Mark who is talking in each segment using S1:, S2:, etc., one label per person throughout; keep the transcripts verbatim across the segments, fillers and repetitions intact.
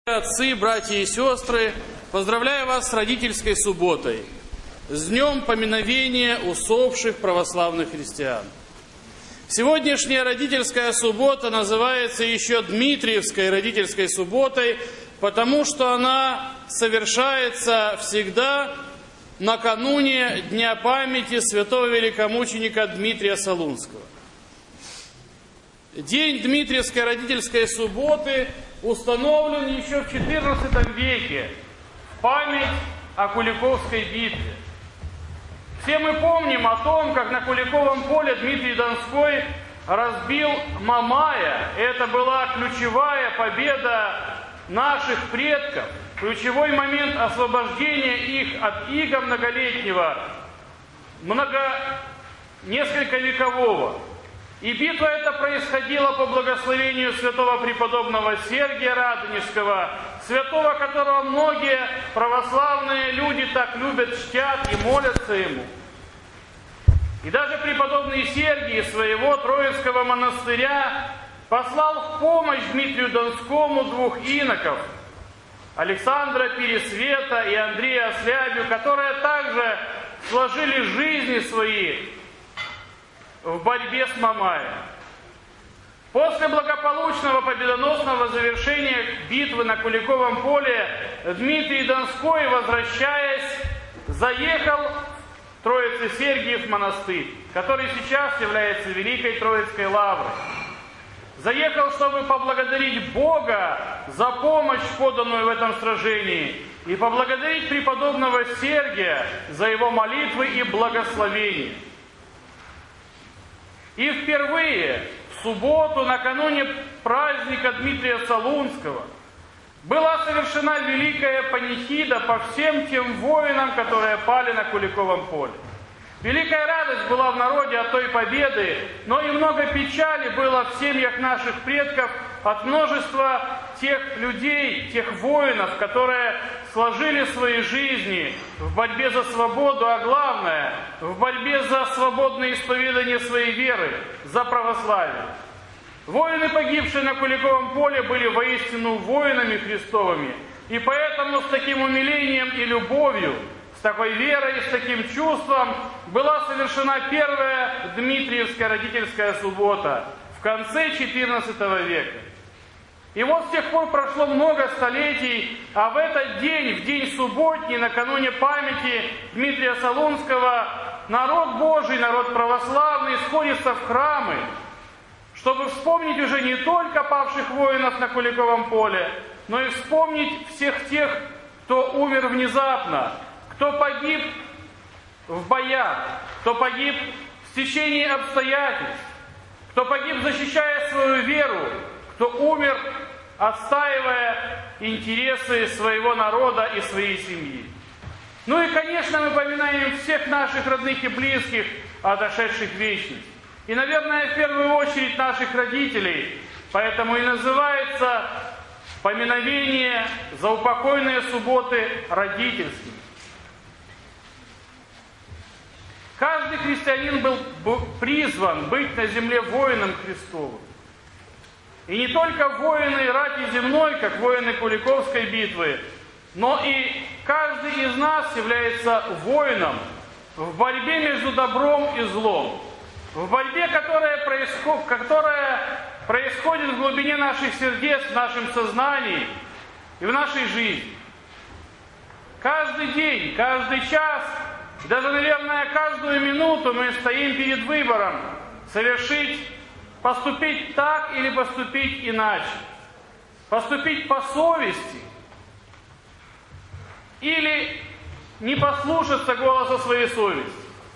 S1: Отцы, братья и сестры, поздравляю вас с родительской субботой, с днем поминовения усопших православных христиан. Сегодняшняя родительская суббота называется еще Дмитриевской родительской субботой, потому что она совершается всегда накануне Дня памяти святого великомученика Дмитрия Солунского. День Дмитриевской родительской субботы установлен еще в четырнадцатом веке в память о Куликовской битве. Все мы помним о том, как на Куликовом поле Дмитрий Донской разбил Мамая. Это была ключевая победа наших предков, ключевой момент освобождения их от ига многолетнего, много, несколько векового. И битва эта происходила по благословению святого преподобного Сергия Радонежского, святого, которого многие православные люди так любят, чтят и молятся ему. И даже преподобный Сергий из своего Троицкого монастыря послал в помощь Дмитрию Донскому двух иноков, Александра Пересвета и Андрея Ослябю, которые также сложили жизни свои в борьбе с Мамаем. После благополучного победоносного завершения битвы на Куликовом поле Дмитрий Донской, возвращаясь, заехал в Троице-Сергиев монастырь, который сейчас является Великой Троицкой Лаврой. Заехал, чтобы поблагодарить Бога за помощь, поданную в этом сражении, и поблагодарить преподобного Сергия за его молитвы и благословения. И впервые в субботу, накануне праздника Дмитрия Солунского, была совершена великая панихида по всем тем воинам, которые пали на Куликовом поле. Великая радость была в народе от той победы, но и много печали было в семьях наших предков от множества тех людей, тех воинов, которые сложили свои жизни в борьбе за свободу, а главное, в борьбе за свободное исповедание своей веры, за православие. Воины, погибшие на Куликовом поле, были воистину воинами Христовыми, и поэтому с таким умилением и любовью, с такой верой и с таким чувством была совершена первая Дмитриевская родительская суббота в конце четырнадцатого века. И вот с тех пор прошло много столетий, а в этот день, в день субботний, накануне памяти Дмитрия Солунского, народ Божий, народ православный сходится в храмы, чтобы вспомнить уже не только павших воинов на Куликовом поле, но и вспомнить всех тех, кто умер внезапно, кто погиб в боях, кто погиб в стечении обстоятельств, кто погиб, защищая свою веру, кто умер, отстаивая интересы своего народа и своей семьи. Ну и, конечно, мы поминаем всех наших родных и близких, отошедших в вечность. И, наверное, в первую очередь наших родителей, поэтому и называется поминовение заупокойные субботы родительскими. Каждый христианин был призван быть на земле воином Христовым. И не только воины рати земной, как воины Куликовской битвы, но и каждый из нас является воином в борьбе между добром и злом, в борьбе, которая происходит, которая происходит в глубине наших сердец, в нашем сознании и в нашей жизни. Каждый день, каждый час, даже, наверное, каждую минуту мы стоим перед выбором совершить, поступить так или поступить иначе, поступить по совести или не послушаться голоса своей совести.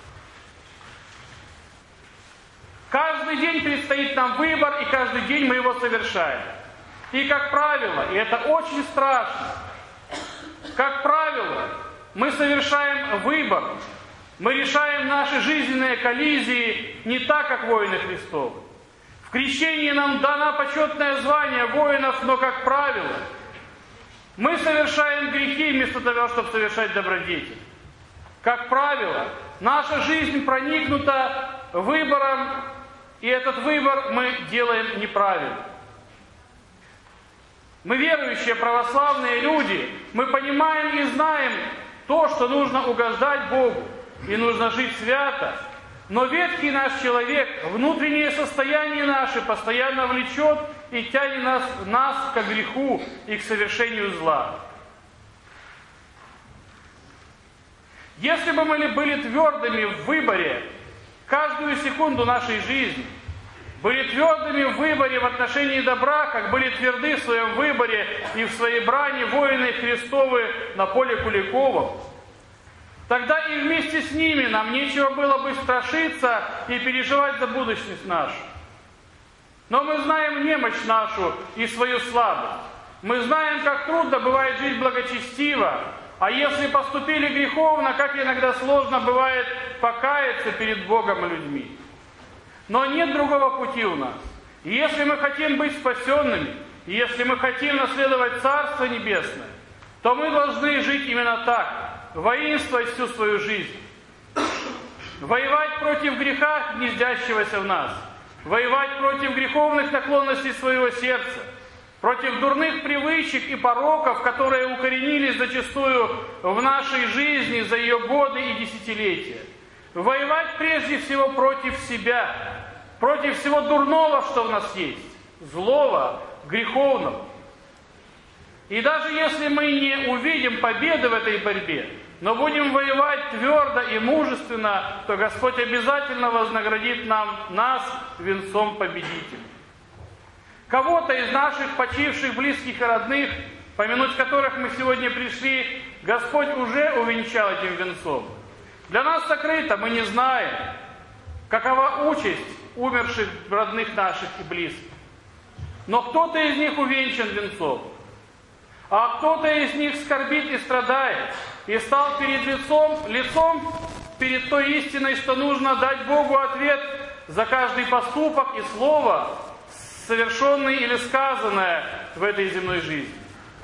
S1: Каждый день предстоит нам выбор, и каждый день мы его совершаем. И, как правило, и это очень страшно, как правило, мы совершаем выбор, мы решаем наши жизненные коллизии не так, как воины Христовы. В крещении нам дано почетное звание воинов, но, как правило, мы совершаем грехи вместо того, чтобы совершать добродетель. Как правило, наша жизнь проникнута выбором, и этот выбор мы делаем неправильно. Мы верующие православные люди, мы понимаем и знаем то, что нужно угождать Богу и нужно жить свято. Но ветхий наш человек, внутреннее состояние наше постоянно влечет и тянет нас, нас к греху и к совершению зла. Если бы мы были твердыми в выборе каждую секунду нашей жизни, были твердыми в выборе в отношении добра, как были тверды в своем выборе и в своей брани воины Христовы на поле Куликовом, тогда и вместе с ними нам нечего было бы страшиться и переживать за будущность нашу. Но мы знаем немощь нашу и свою слабость. Мы знаем, как трудно бывает жить благочестиво, а если поступили греховно, как иногда сложно бывает покаяться перед Богом и людьми. Но нет другого пути у нас. И если мы хотим быть спасенными, и если мы хотим наследовать Царство Небесное, то мы должны жить именно так, воинствовать всю свою жизнь, воевать против греха, гнездящегося в нас, воевать против греховных наклонностей своего сердца, против дурных привычек и пороков, которые укоренились зачастую в нашей жизни за ее годы и десятилетия. Воевать прежде всего против себя, против всего дурного, что в нас есть, злого, греховного. И даже если мы не увидим победы в этой борьбе, но будем воевать твердо и мужественно, то Господь обязательно вознаградит нам, нас венцом победителя. Кого-то из наших почивших близких и родных, помянуть которых мы сегодня пришли, Господь уже увенчал этим венцом. Для нас сокрыто, мы не знаем, какова участь умерших родных наших и близких. Но кто-то из них увенчан венцом, а кто-то из них скорбит и страдает, и стал перед лицом, лицом перед той истиной, что нужно дать Богу ответ за каждый поступок и слово, совершенное или сказанное в этой земной жизни.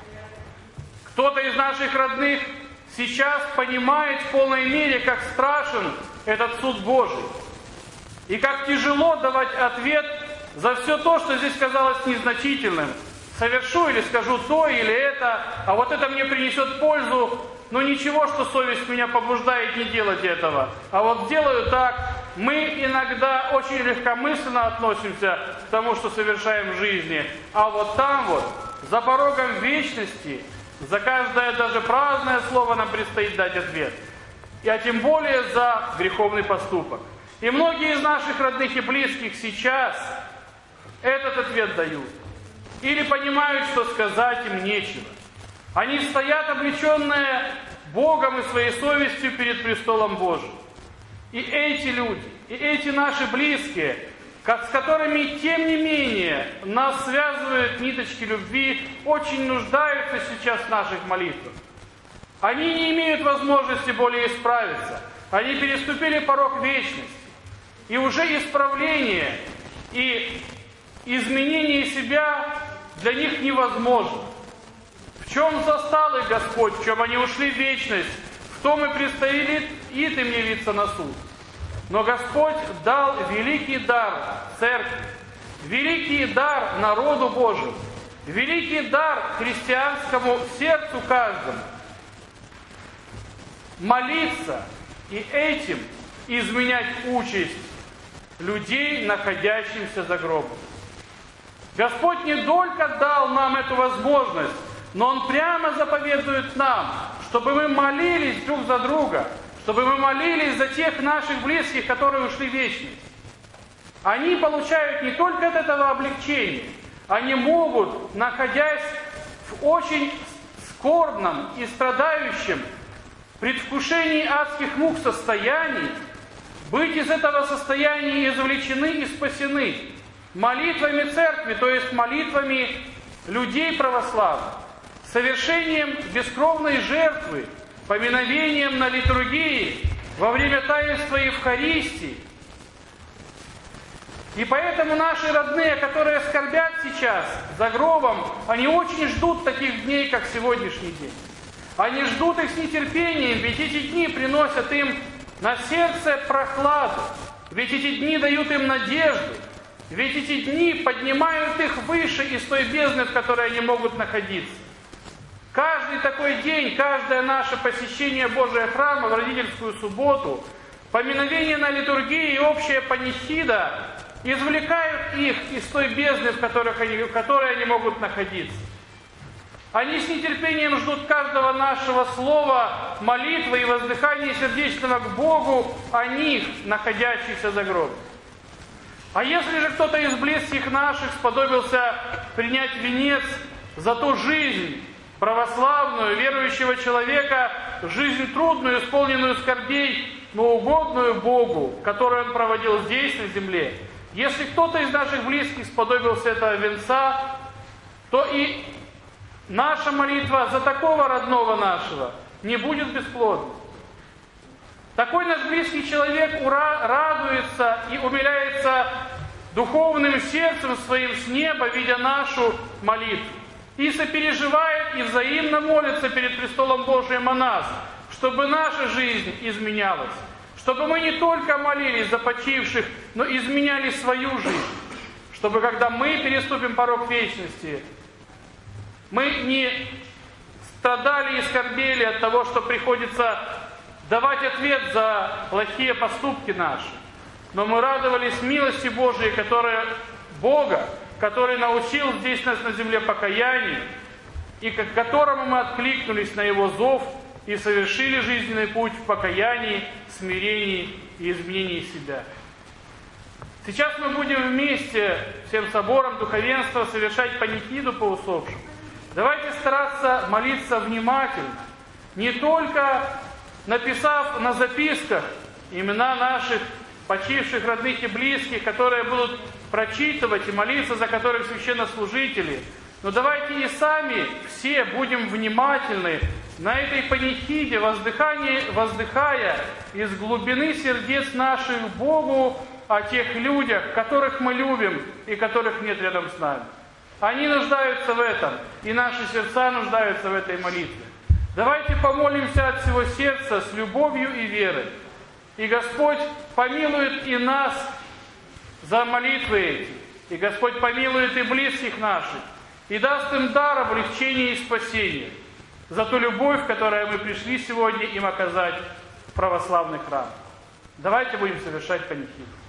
S1: Кто-то из наших родных сейчас понимает в полной мере, как страшен этот суд Божий, и как тяжело давать ответ за все то, что здесь казалось незначительным. Совершу или скажу то или это, а вот это мне принесет пользу, но ничего, что совесть меня побуждает не делать этого. А вот сделаю так. Мы иногда очень легкомысленно относимся к тому, что совершаем в жизни, а вот там вот, за порогом вечности, за каждое даже праздное слово нам предстоит дать ответ. И, а тем более за греховный поступок. И многие из наших родных и близких сейчас этот ответ дают. Или понимают, что сказать им нечего. Они стоят облеченные Богом и своей совестью перед престолом Божьим. И эти люди, и эти наши близкие, как, с которыми, тем не менее, нас связывают ниточки любви, очень нуждаются сейчас в наших молитвах. Они не имеют возможности более исправиться. Они переступили порог вечности. И уже исправление и изменение себя для них невозможно. В чем застал их Господь, в чем они ушли в вечность, в том и предстоит им явиться на суд. Но Господь дал великий дар церкви, великий дар народу Божьему, великий дар христианскому сердцу каждому. Молиться и этим изменять участь людей, находящихся за гробом. Господь не только дал нам эту возможность, но Он прямо заповедует нам, чтобы мы молились друг за друга, чтобы мы молились за тех наших близких, которые ушли в вечность. Они получают не только от этого облегчения, они могут, находясь в очень скорбном и страдающем предвкушении адских мук состоянии, быть из этого состояния извлечены и спасены молитвами церкви, то есть молитвами людей православных, совершением бескровной жертвы, поминовением на литургии, во время таинства Евхаристии. И поэтому наши родные, которые скорбят сейчас за гробом, они очень ждут таких дней, как сегодняшний день. Они ждут их с нетерпением, ведь эти дни приносят им на сердце прохладу, ведь эти дни дают им надежду, Ведь эти дни поднимают их выше из той бездны, в которой они могут находиться. Каждый такой день, каждое наше посещение Божьего храма в родительскую субботу, поминовение на литургии и общая панихида извлекают их из той бездны, в, которых они, в которой они могут находиться. Они с нетерпением ждут каждого нашего слова, молитвы и воздыхания сердечного к Богу о них, находящихся за гробом. А если же кто-то из близких наших сподобился принять венец за ту жизнь православную, верующего человека, жизнь трудную, исполненную скорбей, но угодную Богу, которую он проводил здесь, на земле, если кто-то из наших близких сподобился этого венца, то и наша молитва за такого родного нашего не будет бесплодной. Такой наш близкий человек ура, радуется и умиляется духовным сердцем своим с неба, видя нашу молитву. И сопереживает, и взаимно молится перед престолом Божиим о нас, чтобы наша жизнь изменялась. Чтобы мы не только молились за почивших, но изменяли свою жизнь. Чтобы когда мы переступим порог вечности, мы не страдали и скорбели от того, что приходится давать ответ за плохие поступки наши. Но мы радовались милости Божией, которая Бога, который научил здесь нас на земле покаянию, и к которому мы откликнулись на Его зов и совершили жизненный путь в покаянии, смирении и изменении себя. Сейчас мы будем вместе всем собором духовенства совершать панихиду по усопшим. Давайте стараться молиться внимательно, не только написав на записках имена наших почивших родных и близких, которые будут прочитывать и молиться, за которых священнослужители, но давайте и сами все будем внимательны на этой панихиде, воздыхая из глубины сердец наших Богу о тех людях, которых мы любим и которых нет рядом с нами. Они нуждаются в этом, и наши сердца нуждаются в этой молитве. Давайте помолимся от всего сердца с любовью и верой. И Господь помилует и нас за молитвы эти, и Господь помилует и близких наших, и даст им дар облегчения и спасения за ту любовь, которую мы пришли сегодня им оказать в православный храм. Давайте будем совершать панихиду.